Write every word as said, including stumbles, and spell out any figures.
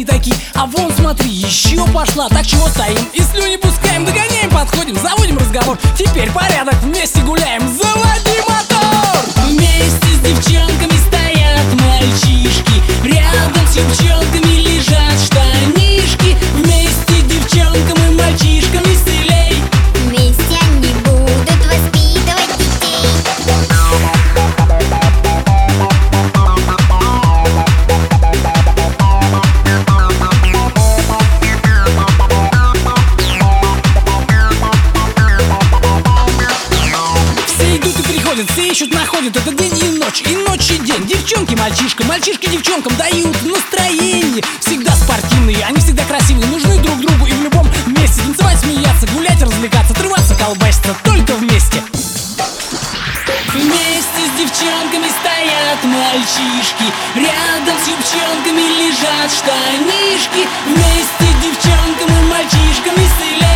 такие. А вон смотри, еще пошла. Так чего стоим и слюни пускаем? Догоняем, подходим, заводим разговор. Теперь порядок, вместе гуляем. Заводи мотор! Вместе с девчонками стоят мальчишки, рядом с девчонками лежат штанишки. Вместе с девчонкам и мальчишкам веселей. Вместе они будут воспитывать детей. Все идут и приходят, все ищут, находят. Это день и ночь, и ночь и день. Девчонки мальчишкам, мальчишки девчонкам дают настроение. Всегда спортивные, они всегда красивые, нужны друг другу и в любом месте. Танцевать, смеяться, гулять, развлекаться, отрываться, колбаситься, только вместе. Вместе с девчонками стоят мальчишки, рядом с девчонками лежат штанишки. Вместе с девчонками и мальчишками веселей.